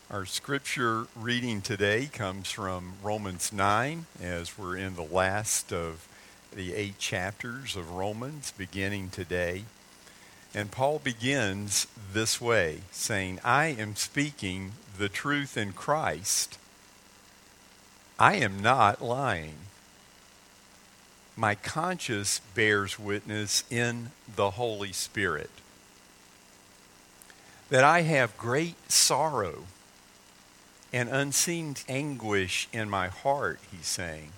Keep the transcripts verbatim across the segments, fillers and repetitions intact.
Our scripture reading today comes from Romans nine, as we're in the last of the eight chapters of Romans, beginning today. And Paul begins this way, saying, I am speaking the truth in Christ. I am not lying. My conscience bears witness in the Holy Spirit that I have great sorrow and unseen anguish in my heart, he's saying.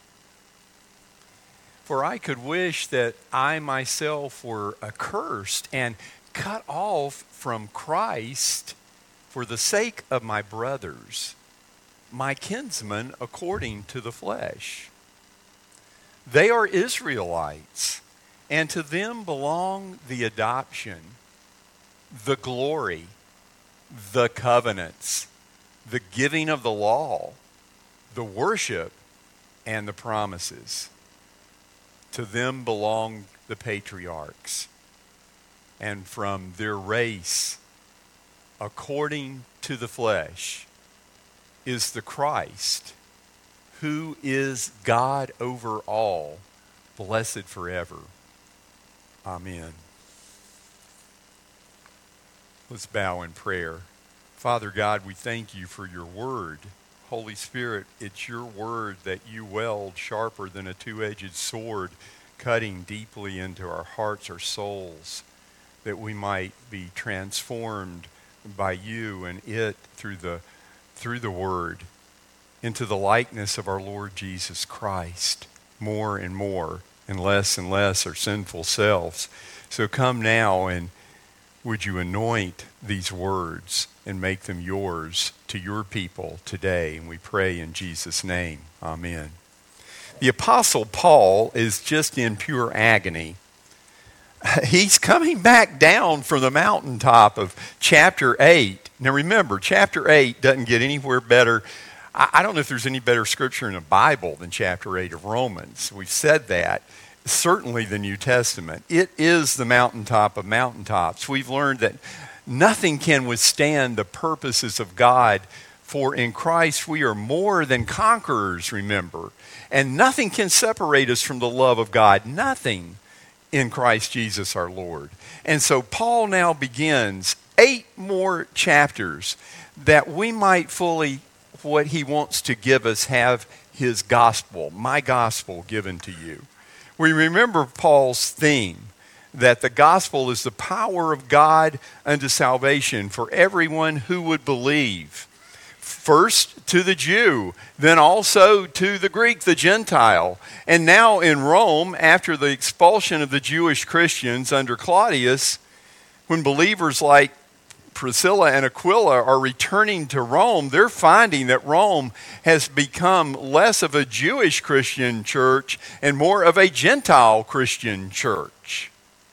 For I could wish that I myself were accursed and cut off from Christ for the sake of my brothers, my kinsmen according to the flesh. They are Israelites, and to them belong the adoption, the glory, the covenants, the giving of the law, the worship, and the promises. To them belong the patriarchs, and from their race, according to the flesh, is the Christ, who is God over all, blessed forever. Amen. Let's bow in prayer. Father God, we thank you for your word. Holy Spirit, it's your word that you weld sharper than a two-edged sword, cutting deeply into our hearts, our souls, that we might be transformed by you and it through the, through the word into the likeness of our Lord Jesus Christ, more and more and less and less our sinful selves. So come now, and would you anoint these words and make them yours to your people today? And we pray in Jesus' name. Amen. The Apostle Paul is just in pure agony. He's coming back down from the mountaintop of chapter eight. Now remember, chapter eight doesn't get anywhere better. I don't know if there's any better scripture in the Bible than chapter eight of Romans. We've said that. Certainly the New Testament. It is the mountaintop of mountaintops. We've learned that nothing can withstand the purposes of God, for in Christ we are more than conquerors, remember. And nothing can separate us from the love of God. Nothing in Christ Jesus our Lord. And so Paul now begins eight more chapters that we might fully, what he wants to give us, have his gospel, my gospel given to you. We remember Paul's theme, that the gospel is the power of God unto salvation for everyone who would believe. First to the Jew, then also to the Greek, the Gentile. And now in Rome, after the expulsion of the Jewish Christians under Claudius, when believers like Priscilla and Aquila are returning to Rome, they're finding that Rome has become less of a Jewish Christian church and more of a Gentile Christian church.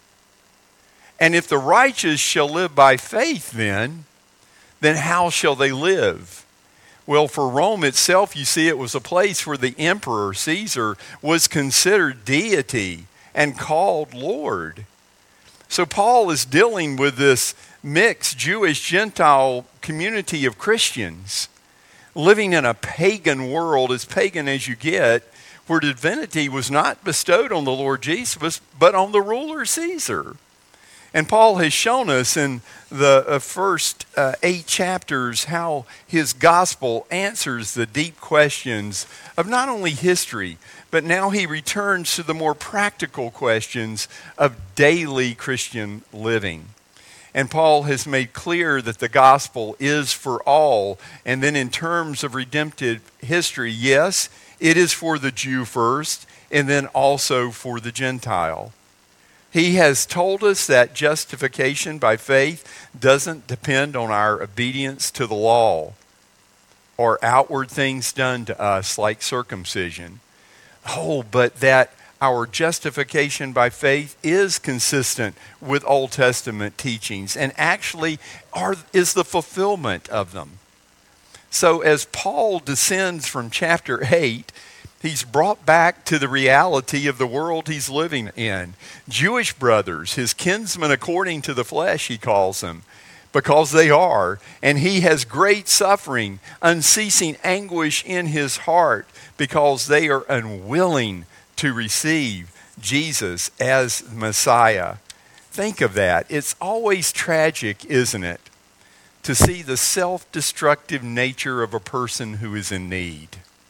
And if the righteous shall live by faith then, then how shall they live? Well, for Rome itself, you see, it was a place where the emperor, Caesar, was considered deity and called Lord. So Paul is dealing with this mixed Jewish-Gentile community of Christians living in a pagan world, as pagan as you get, where divinity was not bestowed on the Lord Jesus, but on the ruler Caesar. And Paul has shown us in the uh, first uh, eight chapters how his gospel answers the deep questions of not only history, but now he returns to the more practical questions of daily Christian living. And Paul has made clear that the gospel is for all. And then in terms of redemptive history, yes, it is for the Jew first, and then also for the Gentile. He has told us that justification by faith doesn't depend on our obedience to the law or outward things done to us like circumcision. Oh, but that our justification by faith is consistent with Old Testament teachings and actually are, is the fulfillment of them. So as Paul descends from chapter eight, he's brought back to the reality of the world he's living in. Jewish brothers, his kinsmen according to the flesh, he calls them. because they are. And he has great suffering, unceasing anguish in his heart, because they are unwilling to receive Jesus as Messiah. Think of that. It's always tragic, isn't it, to see the self-destructive nature of a person who is in need,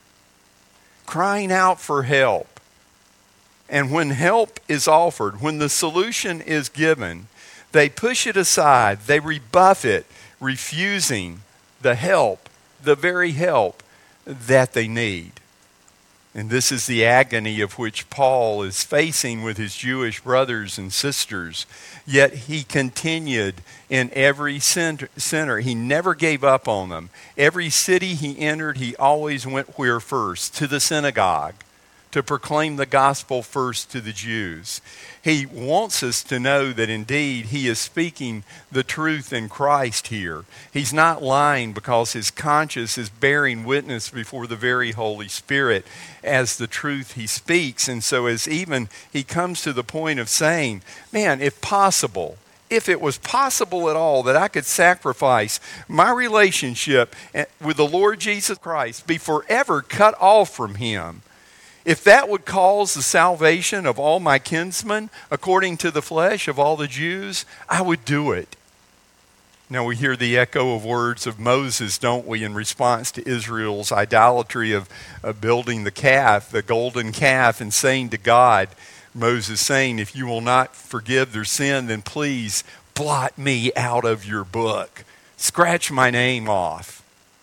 crying out for help. And when help is offered, when the solution is given, they push it aside. They rebuff it, refusing the help, the very help that they need. And this is the agony of which Paul is facing with his Jewish brothers and sisters. Yet he continued in every center. He never gave up on them. Every city he entered, he always went where first? To the synagogue, to proclaim the gospel first to the Jews. He wants us to know that indeed he is speaking the truth in Christ here. He's not lying because his conscience is bearing witness before the very Holy Spirit as the truth he speaks. And so as even he comes to the point of saying, man, if possible, if it was possible at all that I could sacrifice my relationship with the Lord Jesus Christ, be forever cut off from him, if that would cause the salvation of all my kinsmen, according to the flesh of all the Jews, I would do it. Now we hear the echo of words of Moses, don't we, in response to Israel's idolatry of, of building the calf, the golden calf, and saying to God, Moses saying, if you will not forgive their sin, then please blot me out of your book. Scratch my name off.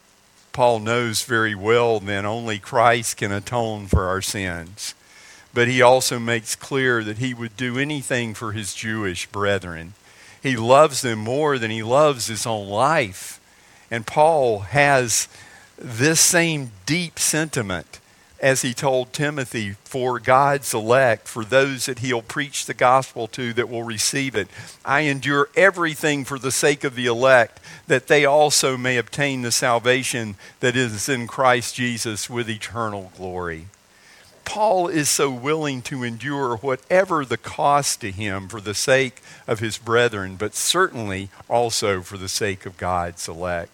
Paul knows very well then only Christ can atone for our sins. But he also makes clear that he would do anything for his Jewish brethren. He loves them more than he loves his own life. And Paul has this same deep sentiment as he told Timothy, for God's elect, for those that he'll preach the gospel to that will receive it. I endure everything for the sake of the elect, that they also may obtain the salvation that is in Christ Jesus with eternal glory. Paul is so willing to endure whatever the cost to him for the sake of his brethren, but certainly also for the sake of God's elect.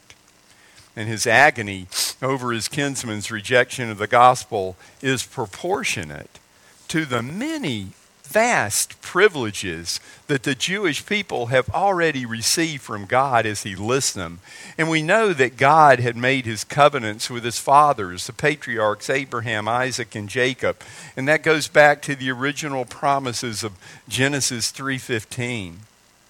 And his agony over his kinsman's rejection of the gospel is proportionate to the many vast privileges that the Jewish people have already received from God as he lists them. And we know that God had made his covenants with his fathers, the patriarchs Abraham, Isaac, and Jacob. And that goes back to the original promises of Genesis three fifteen.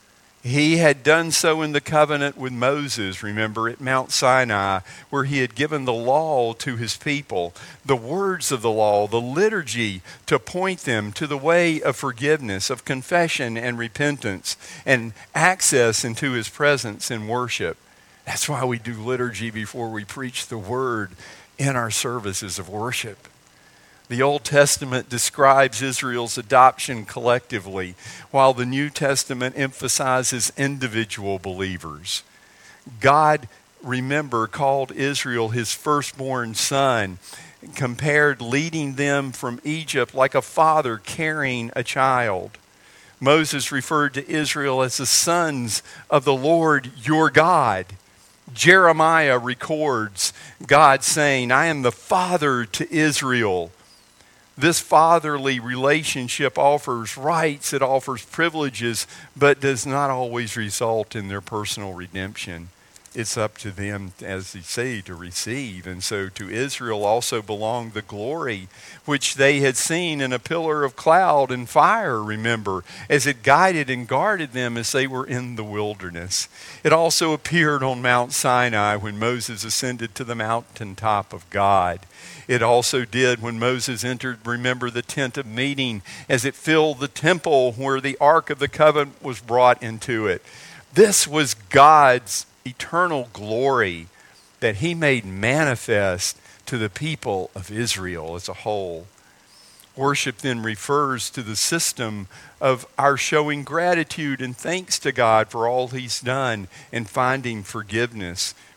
He had done so in the covenant with Moses, remember, at Mount Sinai, where he had given the law to his people, the words of the law, the liturgy to point them to the way of forgiveness, of confession and repentance, and access into his presence in worship. That's why we do liturgy before we preach the word in our services of worship. The Old Testament describes Israel's adoption collectively, while the New Testament emphasizes individual believers. God, remember, called Israel his firstborn son, compared leading them from Egypt like a father carrying a child. Moses referred to Israel as the sons of the Lord your God. Jeremiah records God saying, I am the father to Israel. This fatherly relationship offers rights, it offers privileges, but does not always result in their personal redemption. It's up to them, as they say, to receive. And so to Israel also belonged the glory which they had seen in a pillar of cloud and fire, remember, as it guided and guarded them as they were in the wilderness. It also appeared on Mount Sinai when Moses ascended to the mountaintop of God. It also did when Moses entered, remember, the tent of meeting as it filled the temple where the Ark of the Covenant was brought into it. This was God's eternal glory that he made manifest to the people of Israel as a whole. Worship then refers to the system of our showing gratitude and thanks to God for all he's done and finding forgiveness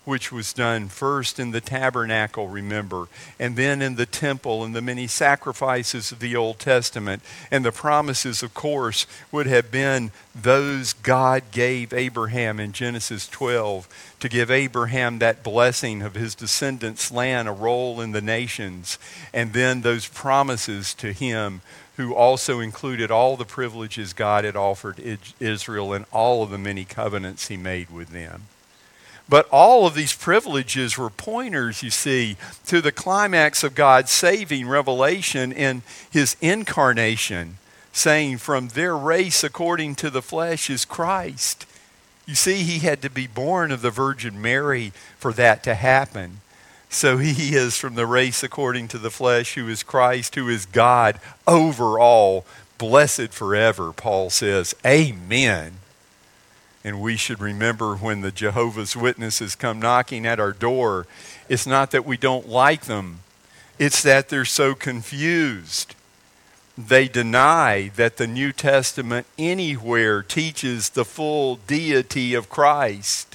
which was done first in the tabernacle, remember, and then in the temple and the many sacrifices of the Old Testament. And the promises, of course, would have been those God gave Abraham in Genesis twelve to give Abraham that blessing of his descendants' land, a role in the nations, and then those promises to him who also included all the privileges God had offered Israel and all of the many covenants he made with them. But all of these privileges were pointers, you see, to the climax of God's saving revelation in his incarnation, saying from their race according to the flesh is Christ. You see, he had to be born of the Virgin Mary for that to happen. So he is from the race according to the flesh, who is Christ, who is God over all, blessed forever, Paul says. Amen. And we should remember when the Jehovah's Witnesses come knocking at our door, it's not that we don't like them. It's that they're so confused. They deny that the New Testament anywhere teaches the full deity of Christ.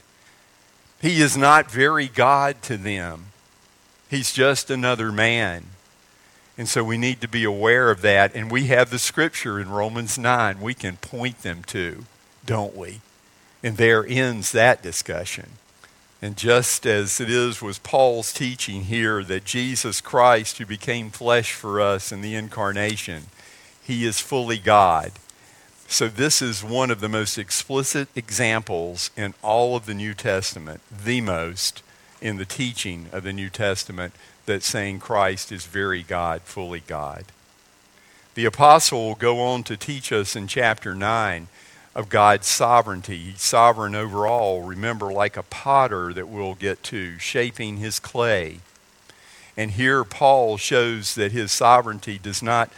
He is not very God to them. He's just another man. And so we need to be aware of that. And we have the scripture in Romans nine we can point them to, don't we? And there ends that discussion. And just as it is with Paul's teaching here that Jesus Christ, who became flesh for us in the incarnation, he is fully God. So this is one of the most explicit examples in all of the New Testament, the most in the teaching of the New Testament, that saying Christ is very God, fully God. The apostle will go on to teach us in chapter nine of God's sovereignty. He's sovereign over all. Remember, like a potter that we'll get to, shaping his clay. And here Paul shows that his sovereignty does not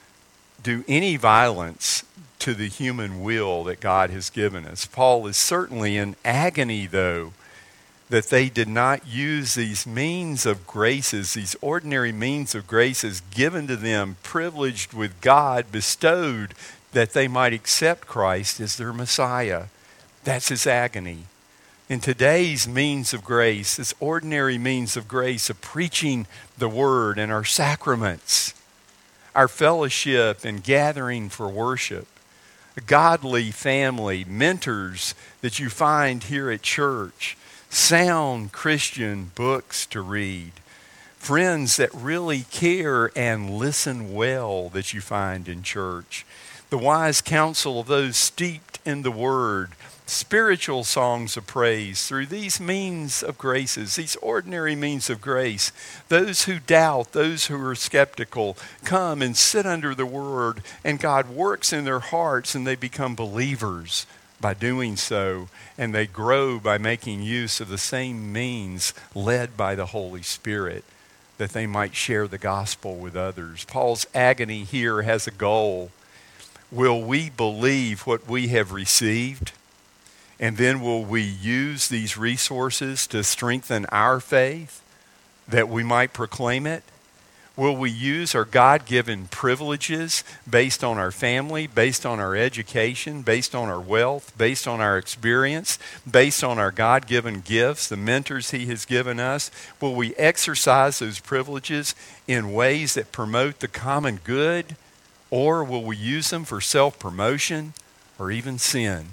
do any violence to the human will that God has given us. Paul is certainly in agony, though, that they did not use these means of graces, these ordinary means of graces given to them, privileged with God, bestowed, that they might accept Christ as their Messiah. That's his agony. In today's means of grace, this ordinary means of grace of preaching the word and our sacraments, our fellowship and gathering for worship, a godly family, mentors that you find here at church, sound Christian books to read, friends that really care and listen well that you find in church, the wise counsel of those steeped in the Word, spiritual songs of praise through these means of graces, these ordinary means of grace. Those who doubt, those who are skeptical, come and sit under the Word, and God works in their hearts and they become believers by doing so, and they grow by making use of the same means led by the Holy Spirit that they might share the gospel with others. Paul's agony here has a goal. Will we believe what we have received? And then will we use these resources to strengthen our faith that we might proclaim it? Will we use our God-given privileges based on our family, based on our education, based on our wealth, based on our experience, based on our God-given gifts, the mentors he has given us? Will we exercise those privileges in ways that promote the common good? Or will we use them for self-promotion or even sin?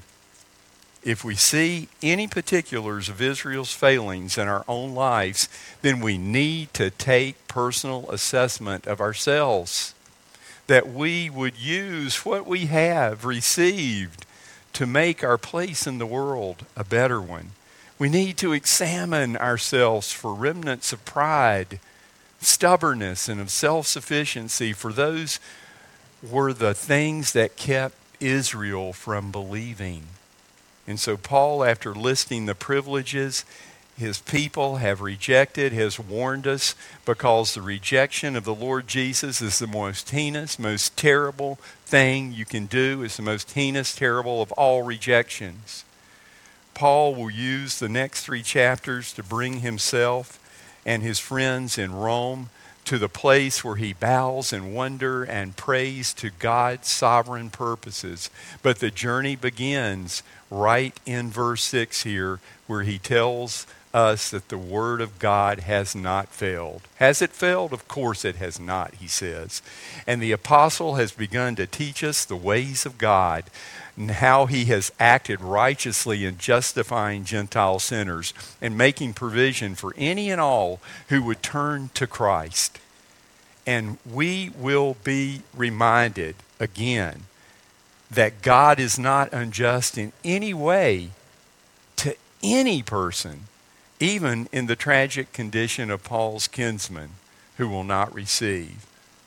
If we see any particulars of Israel's failings in our own lives, then we need to take personal assessment of ourselves, that we would use what we have received to make our place in the world a better one. We need to examine ourselves for remnants of pride, stubbornness, and of self-sufficiency, for those were the things that kept Israel from believing. And so Paul, after listing the privileges his people have rejected, has warned us, because the rejection of the Lord Jesus is the most heinous, most terrible thing you can do. It's the most heinous, terrible of all rejections. Paul will use the next three chapters to bring himself and his friends in Rome to the place where he bows in wonder and praise to God's sovereign purposes. But the journey begins right in verse six here, where he tells us that the Word of God has not failed. Has it failed? Of course it has not, he says. And the apostle has begun to teach us the ways of God and how he has acted righteously in justifying Gentile sinners and making provision for any and all who would turn to Christ. And we will be reminded again that God is not unjust in any way to any person, even in the tragic condition of Paul's kinsman who will not receive.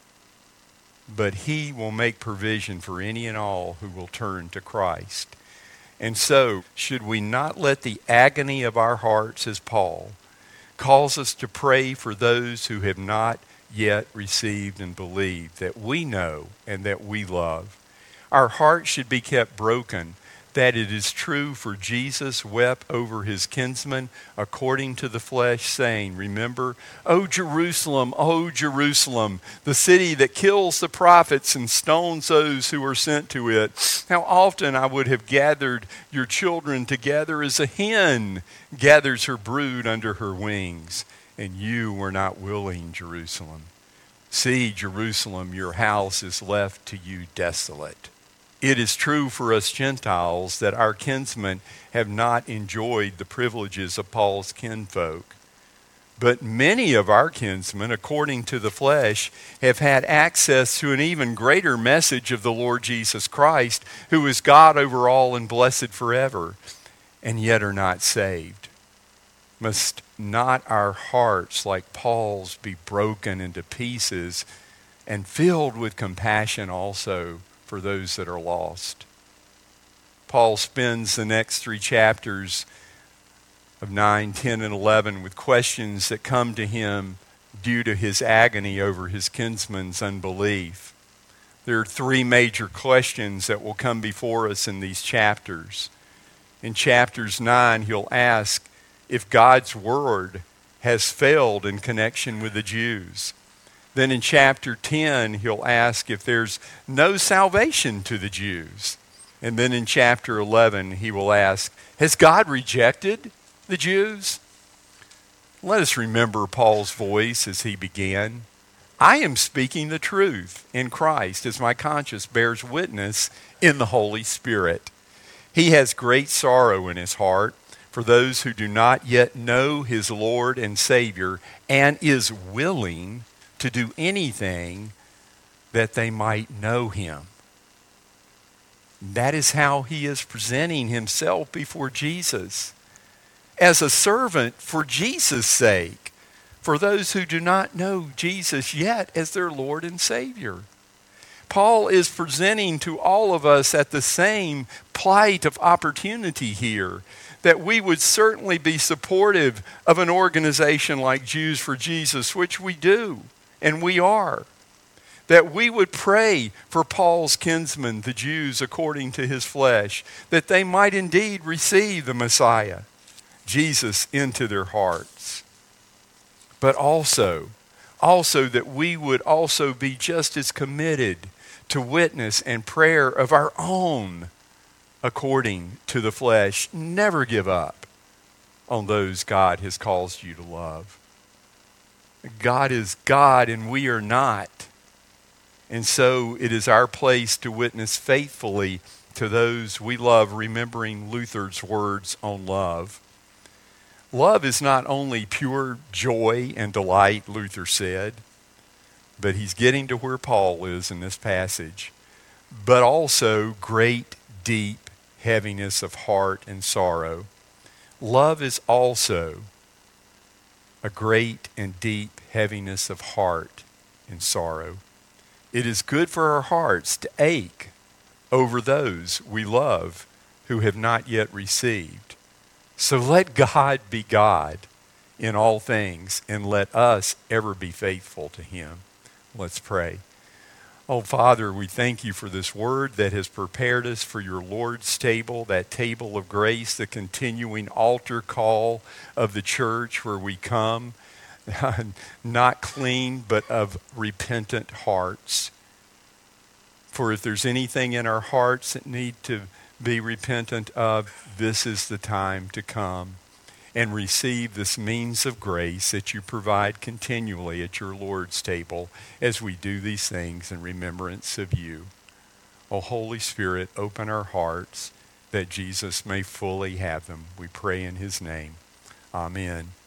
But he will make provision for any and all who will turn to Christ. And so, should we not let the agony of our hearts, as Paul, cause us to pray for those who have not yet received and believed, that we know and that we love? Our hearts should be kept broken, that it is true, for Jesus wept over his kinsmen according to the flesh, saying, remember, O Jerusalem, O Jerusalem, the city that kills the prophets and stones those who are sent to it. How often I would have gathered your children together as a hen gathers her brood under her wings, and you were not willing, Jerusalem. See, Jerusalem, your house is left to you desolate. It is true for us Gentiles that our kinsmen have not enjoyed the privileges of Paul's kinfolk. But many of our kinsmen, according to the flesh, have had access to an even greater message of the Lord Jesus Christ, who is God over all and blessed forever, and yet are not saved. Must not our hearts, like Paul's, be broken into pieces and filled with compassion also for those that are lost? Paul spends the next three chapters of nine, ten, and eleven with questions that come to him due to his agony over his kinsman's unbelief. There are three major questions that will come before us in these chapters. In chapters nine, he'll ask if God's word has failed in connection with the Jews. Then in chapter ten, he'll ask if there's no salvation to the Jews. And then in chapter eleven, he will ask, has God rejected the Jews? Let us remember Paul's voice as he began. I am speaking the truth in Christ, as my conscience bears witness in the Holy Spirit. He has great sorrow in his heart for those who do not yet know his Lord and Savior, and is willing to do anything that they might know him. That is how he is presenting himself before Jesus, as a servant for Jesus' sake, for those who do not know Jesus yet as their Lord and Savior. Paul is presenting to all of us at the same plight of opportunity here, that we would certainly be supportive of an organization like Jews for Jesus, which we do. And we are. That we would pray for Paul's kinsmen, the Jews according to his flesh, that they might indeed receive the Messiah, Jesus, into their hearts. But also, also that we would also be just as committed to witness and prayer of our own according to the flesh. Never give up on those God has caused you to love. God is God and we are not. And so it is our place to witness faithfully to those we love, remembering Luther's words on love. Love is not only pure joy and delight, Luther said, but he's getting to where Paul is in this passage, but also great, deep heaviness of heart and sorrow. Love is also a great and deep heaviness of heart and sorrow. It is good for our hearts to ache over those we love who have not yet received. So let God be God in all things, and let us ever be faithful to him. Let's pray. Oh, Father, we thank you for this word that has prepared us for your Lord's table, that table of grace, the continuing altar call of the church where we come, not clean, but of repentant hearts. For if there's anything in our hearts that need to be repentant of, this is the time to come. and receive this means of grace that you provide continually at your Lord's table as we do these things in remembrance of you. O Holy Spirit, open our hearts that Jesus may fully have them. We pray in his name. Amen.